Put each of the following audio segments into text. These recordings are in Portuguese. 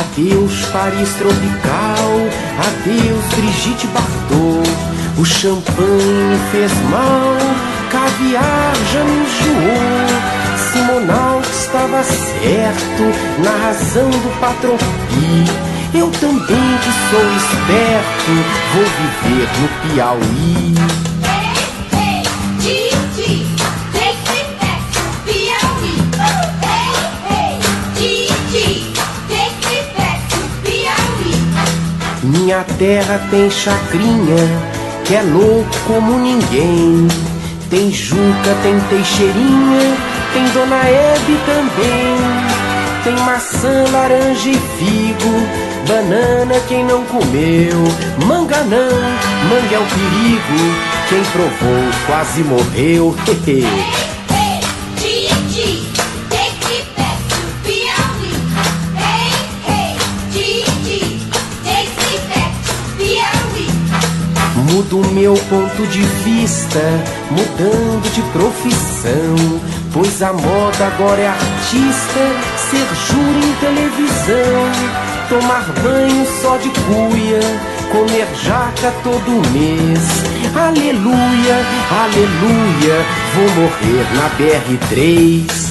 Adeus Paris tropical, adeus Brigitte Bardot. O champanhe me fez mal, caviar já me enjoou. Simonal estava certo na razão do patropi. Eu também que sou esperto, vou viver no Piauí. Hey, Didi, take me back to Piauí. Hey, Didi, take me back to Piauí. Minha terra tem chacrinha, que é louco como ninguém. Tem Juca, tem Teixeirinha, tem Dona Hebe também. Tem maçã, laranja e figo, banana quem não comeu. Manga não, manga é um perigo, quem provou quase morreu. Hey, Didi, take me back to Piauí. Hey, Didi, take me back to Piauí. Mudo meu ponto de vista, mudando de profissão, pois a moda agora é artista, ser júri em televisão, tomar banho só de cuia, comer jaca todo mês. Aleluia, aleluia, vou morrer na BR-3.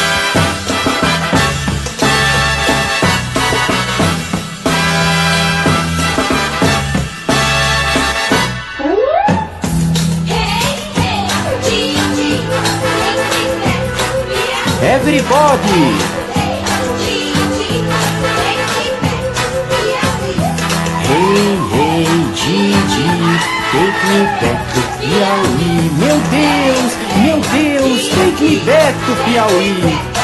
Everybody! Hey, hey, Didi, take me back to Piauí. Meu Deus, take me back to Piauí.